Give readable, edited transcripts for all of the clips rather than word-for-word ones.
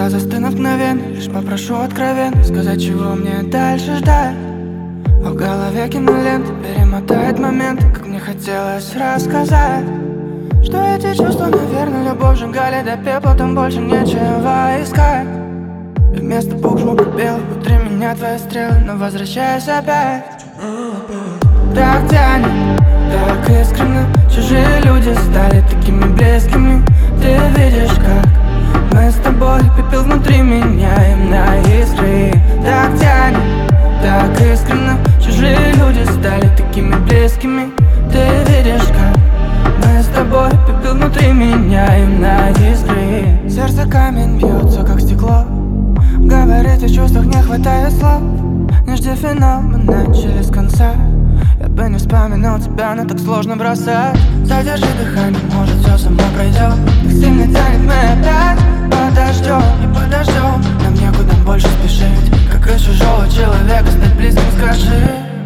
Глаза застынут мгновенно, лишь попрошу откровенно сказать, чего мне дальше ждать. А в голове кинолента перемотает моменты, как мне хотелось рассказать, что эти чувства, наверное, любовь сжигали до пепла, там больше нечего искать. И вместо букв жму белых внутри меня твои стрелы, но возвращаюсь опять. Так тянет, так искренне, чужие люди стали такими близкими. Ты видишь, как мы с тобой, пепел внутри меняем на искры. Так тянет, так искренне, чужие люди стали такими близкими. Ты видишь, как мы с тобой, пепел внутри меняем на искры. Сердце камень бьется, как стекло, говорить о чувствах не хватает слов. Не жди финал, мы начали с конца. Я бы не вспоминал тебя, но так сложно бросать. Задержи дыхание, может все само пройдет. Так сильно тянет, мы опять подождем и подождем. Нам некуда больше спешить, как из чужого человека стать близким, скажи.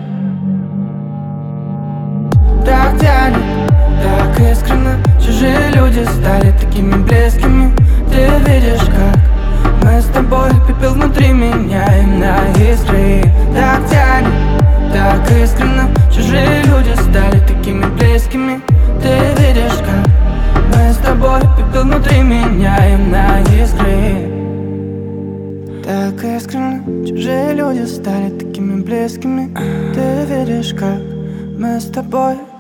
Так тянет, так искренне, чужие люди стали такими близкими. Ты видишь, как мы с тобой, пепел внутри меняем на искры. Так тянет, так искренне, чужие люди стали такими близкими. Ты видишь, как мы с тобой, пепел внутри меняем на искры. Так искренне, чужие люди стали такими близкими. Ты видишь, как мы с тобой